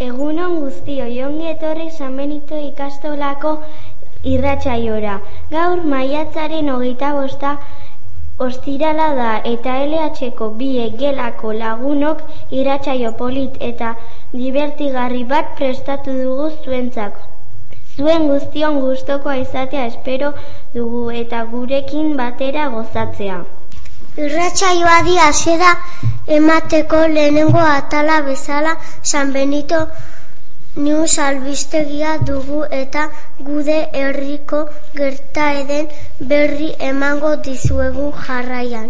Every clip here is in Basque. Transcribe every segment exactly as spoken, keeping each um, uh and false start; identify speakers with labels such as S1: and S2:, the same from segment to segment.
S1: Egunon guztioi, ongi etorri San Benito ikastolako irratsaiora. Gaur maiatzaren hogeita bosta ostirala da eta L H-ko bi gelako lagunok irratsaio polit eta dibertigarri bat prestatu dugu zuentzako. Zuen guztion gustokoa izatea espero dugu eta gurekin batera gozatzea.
S2: Irratsaioari hasiera emateko lehenengo atala bezala San Benito News albistegia dugu eta gude herriko gertaeren berri emango dizuegu jarraian.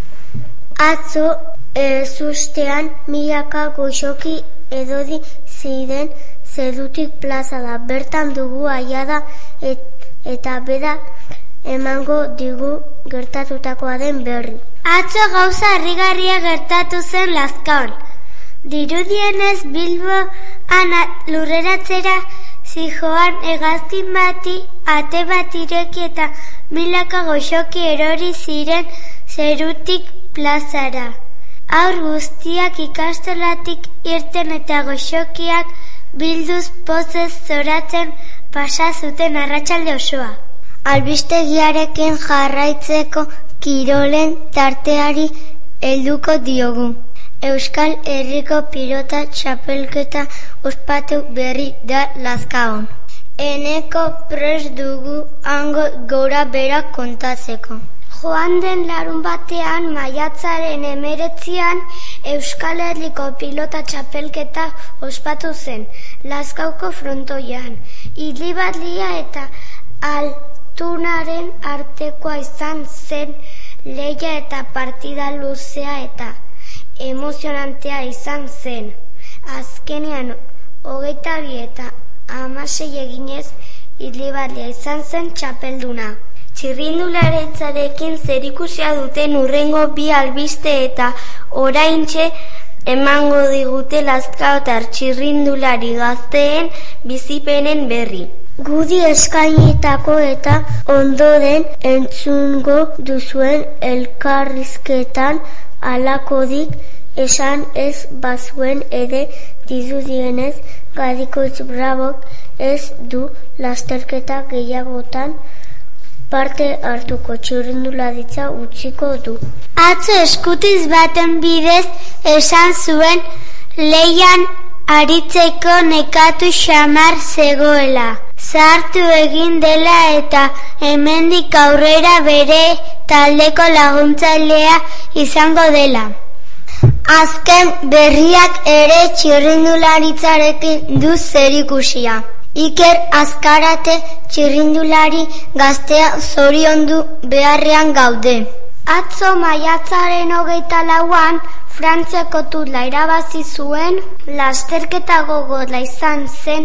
S2: Atzo ezustean milaka goxoki edodi ziren Zerutik plaza da, bertan dugu aiada et, eta bera emango digu gertatutakoa den berri.
S3: Atzo gauza harrigarria gertatu zen Lazkaon. Dirudienez Bilboan lurreratzera zihoan hegazkin bati ate bat ireki eta milaka goxoki erori ziren Zerutik plazara. Haur guztiak ikastolatik irten eta goxokiak bilduz pozez zoratzen pasa zuten arratsalde osoa.
S2: Albistegiarekin jarraitzeko kirolen tarteari helduko diogu. Euskal Herriko pilota txapelketa ospatu berri da Lazkaon. Eneko prest dugu hango gora bera kontatzeko.
S3: Joan den larun batean maiatzaren hemeretzian Euskal Herriko pilota txapelketa ospatu zen Lazkauko frontoian. Irribarrea eta Altunaren artekoa izan zen lehia eta partida luzea eta emozionantea izan zen. Azkenean hogeita bi eta hamasei eginez irribarrea izan zen txapelduna.
S1: Txirrindularitzarekin zerikusia duten hurrengo bi albiste eta oraintxe emango digute Lazkaotar txirrindulari gazteen bizipenen berri.
S2: Gudi eskainitako eta ondoren entzungo duzuen elkarrizketan halakorik esan ez bazuen ere dirudienez Gadikoitz Brabok ez du lasterketa gehiagotan parte hartuko, txirrindularitza utziko du.
S3: Atzo eskutiz baten bidez esan zuen lehian aritzeko nekatu xamar zegoela. Zartu egin dela eta hemendik aurrera bere taldeko laguntzailea izango dela.
S2: Azken berriak ere txirrindularitzarekin du zerikusia. Iker Azkarate txirrindulari gaztea zoriondu beharrean gaude.
S3: Atzo maiatzaren hogeita lauan Frantziako titulua irabazi zuen, lasterketa gogorra izan zen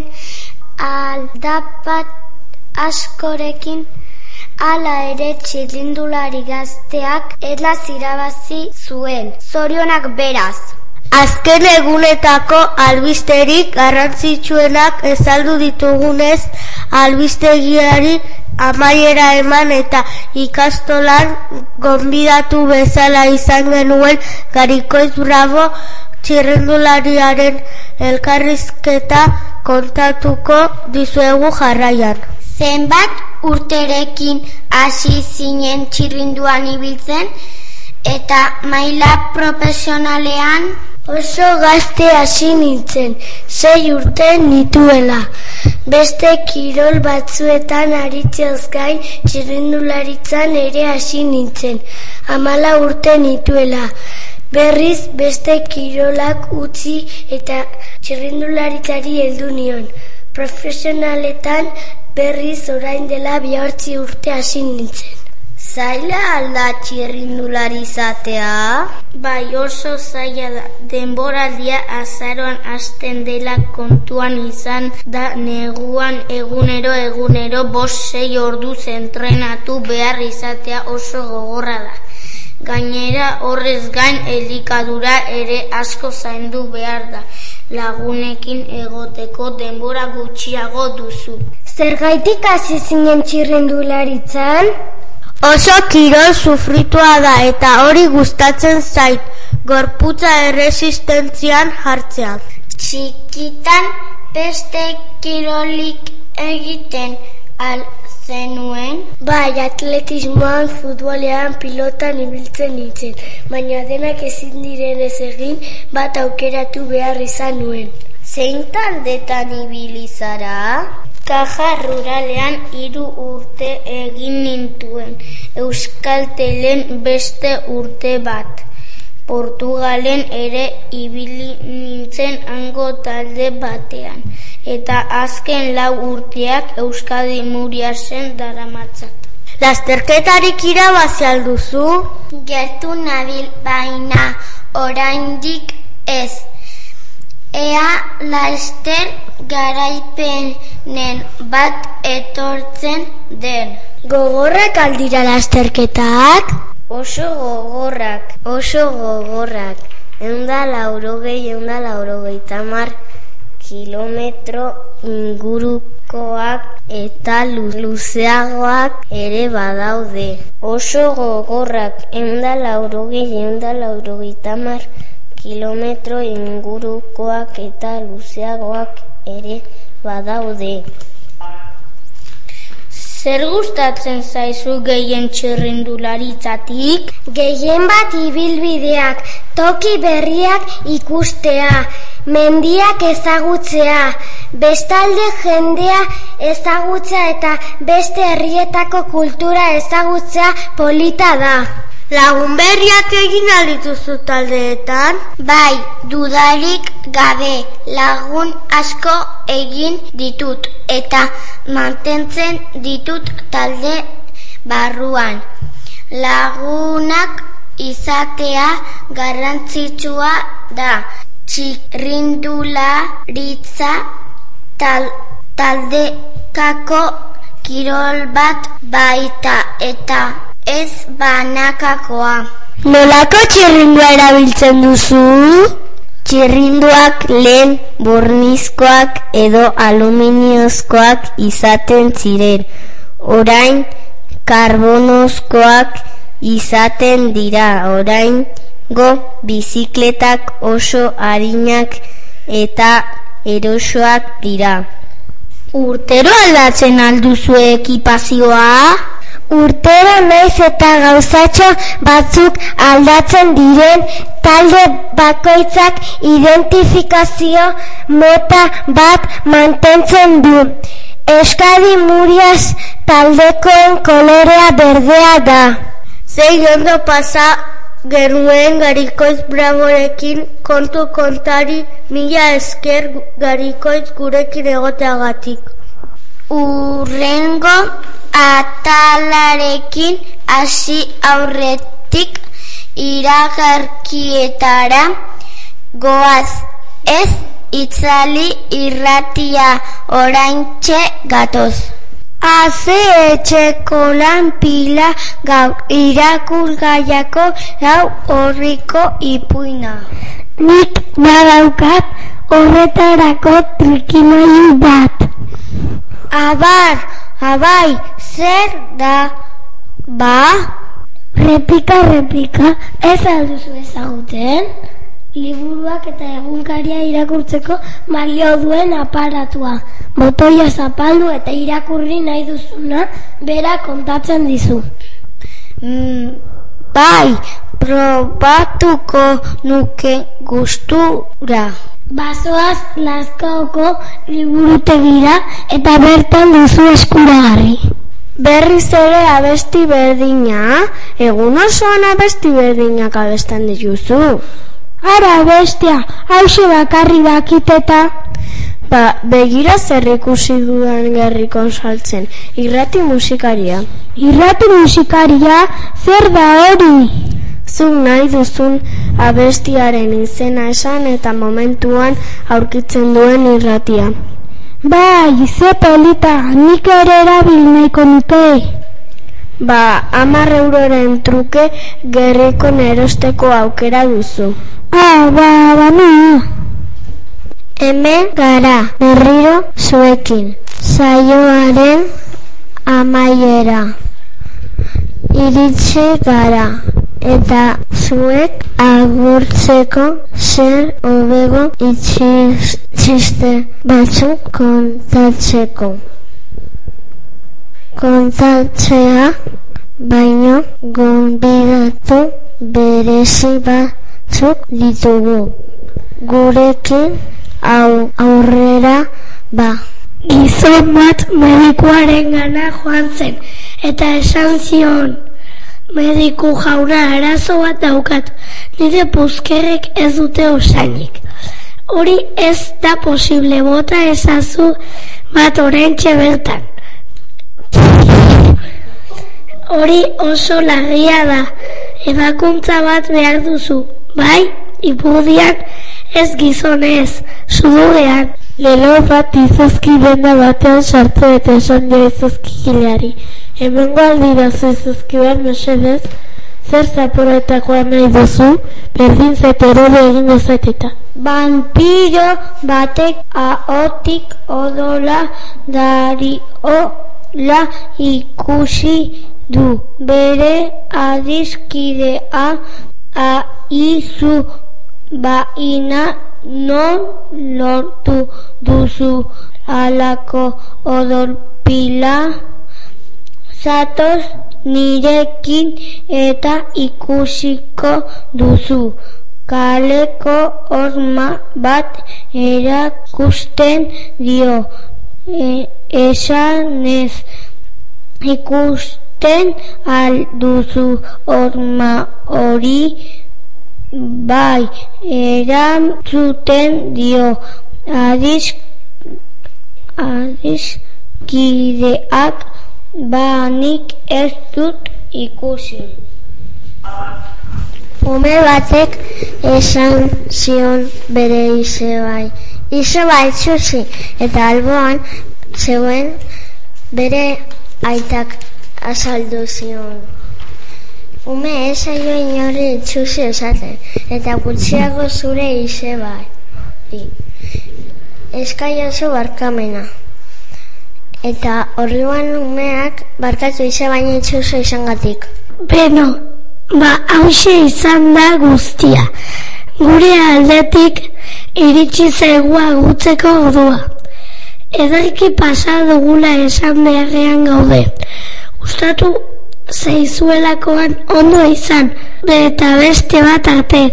S3: aldapat askorekin, hala ere txirrindulari gazteak erlaz irabazi zuen. Zorionak beraz.
S2: Azken egunetako albisterik garrantzitsuenak ezaldu ditugunez, albistegiari amaiera eman eta ikastolan gonbidatu bezala izan genuen Gadikoitz Brabo txirrindulariaren elkarrizketa kontatuko dizuegu jarraian.
S3: Zenbat urterekin hasi zinen txirrinduan ibiltzen eta maila profesionalean?
S2: Oso gazte hasi nintzen, sei urte nituela. Beste kirol batzuetan aritzeaz gain txirrindularitzan ere hasi nintzen, hamala urte nituela. Berriz beste kirolak utzi eta txirrindularitzari heldu nion. Profesionaletan berriz orain dela bihortzi urte hasi nintzen.
S1: Zaila alda txirrindulari izatea? Bai, oso zaila da. Denboraldia azaroan hasten dela kontuan izan da neguan egunero egunero bost sei orduz entrenatu behar izatea oso gogorra da. Gainera horrez gain elikadura ere asko zaindu behar da. Lagunekin egoteko denbora gutxiago duzu.
S2: Zergaitik hasi zinen txirrindularitzan?
S3: Oso kirol sufritua da eta hori gustatzen zait, gorputza erresistentzian jartzea. Txikitan beste kirolik egiten al zenuen?
S2: Bai, atletismoan, futbolean, pilotan ibiltzen nintzen, baina denak ezin direnez egin bat aukeratu behar izan nuen.
S1: Zein taldetan ibili zara? Kaja ruralean hiru urte egin nintuen, Euskaltelen beste urte bat. Portugalen ere ibili nintzen hango talde batean, eta azken lau urteak Euskadi Muriasen daramatzat. Lasterketarik irabazi alduzu?
S3: Gertu nabil, baina oraindik ez. Ea laster garaipenen bat etortzen den.
S2: Gogorrak aldira lasterketak?
S1: Oso gogorrak, oso gogorrak. Eunda laurogei, eunda laurogei tamar kilometro ingurukoak eta luzeagoak ere badaude. Oso gogorrak, eunda laurogei, eunda laurogei tamar kilometro ingurukoak eta luzeagoak ere badaude. Zer gustatzen zaizu gehien txirrindularitzatik?
S2: Gehien bat ibilbideak, toki berriak ikustea, mendiak ezagutzea, bestalde jendea ezagutzea eta beste herrietako kultura ezagutzea polita da.
S1: Lagun berriak egin aldituzu taldeetan?
S3: Bai, dudarik gabe lagun asko egin ditut eta mantentzen ditut talde barruan. Lagunak izatea garrantzitsua da. Txirrindularitza tal, taldekako kirol bat baita eta ez banakakoa.
S2: Nolako txirrindua erabiltzen duzu?
S1: Txirrinduak lehen bornizkoak edo aluminiozkoak izaten ziren. Orain karbonozkoak izaten dira. Orain go bizikletak oso arinak eta erosoak dira. Urtero aldatzen alduzu ekipazioa?
S2: Urtero naiz eta gauzatxo batzuk aldatzen diren, talde bakoitzak identifikazio mota bat mantentzen du. Euskadi Murias taldekoen kolorea berdea da.
S1: Zein ondo pasa genuen Garikoitz Braborekin, kontu kontari, mila esker Garikoitz gurekin egoteagatik.
S3: Urrengo atalarekin hasi aurretik iragarkietara goaz, ez itzali irratia oraintxe gatoz.
S2: Aze etxeko lan pila gau irakurgaiako lau horriko ipuina. Nik badaukat horretarako trikimailu bat. Abar, abai, zer da, ba? Repika, repika, ez alduzu ezagutzen? Liburuak eta egunkaria irakurtzeko balio duen aparatua. Botoia zapaldu eta irakurri nahi duzuna, bera kontatzen dizu.
S1: Mm, bai, probatuko nuke gustura.
S2: Bazoaz Lazkaoko liburutegira eta bertan duzu eskuragarri.
S1: Berriz ere abesti berdina, egun osoan abesti berdinak abestan dituzu.
S2: Ara bestia, hause bakarri dakiteta.
S1: Ba, begira zer ikusi dudan gerrikon saltzen, irrati musikaria.
S2: Irrati musikaria, zer da hori?
S1: Zuk nahi duzun abestiaren izena esan eta momentuan aurkitzen duen irratia.
S2: Bai, ze polita, nik ere erabil nahiko nuke.
S1: Ba, hamar euroren truke gerrikon erosteko aukera duzu.
S2: Ah, ba, ba, no.
S1: Hemen gara, berriro zuekin, saioaren amaiera. Iritsi gara,
S2: eta zuek agurtzeko zer hobego txiste batzuk kontatzeko. Kontatzea baino gonbidatu berezi batzuk ditugu. Gurekin hau aurrera ba.
S4: Gizon bat medikuaren gana joan zen, eta esan zion, mediku jauna arazo bat daukat, nire puzkerrek ez dute osainik. Hori ez da posible, bota ezazu bat oraintxe bertan. Hori oso larria da, ebakuntza bat behar duzu, bai, ipudian ez gizonez, sudurean.
S2: Lelo bat izozki denda batean sartu eta esan dio izozkigileari. Hemengo aldirazu izozki bat mesedez, zer zaporetakoa nahi duzu, berdin zeterore egingo zaiteta. Vampiro batek ahotik odola dariola ikusi du. Bere adiskidea aizu baina non lortu duzu alako odolpila, zatoz nirekin eta ikusiko duzu. Kaleko horma bat erakusten dio, e, esanez ikusten alduzu horma hori. Bai, erantzuten dio, adiz, adizkideak banik ez dut ikusi. Ume batek esan zion bere izebai. Izebai txusi eta alboan zegoen bere aitak azaldu zion. Ume ez aio inori itxusi esaten, eta gutxiago zure izebai. Eskaiazu barkamena. Eta orduan umeak barkatu izebaina itxusi izangatik.
S4: Beno, ba hause izan da guztia. Gure aldetik iritsi zaigu agutzeko ordua. Ederki pasa dugula esan beharrean gaude. Gustatu zeizuelakoan ondo izan, eta beste bat arte.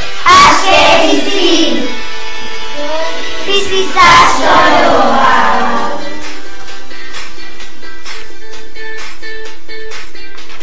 S5: Bizitza soroa.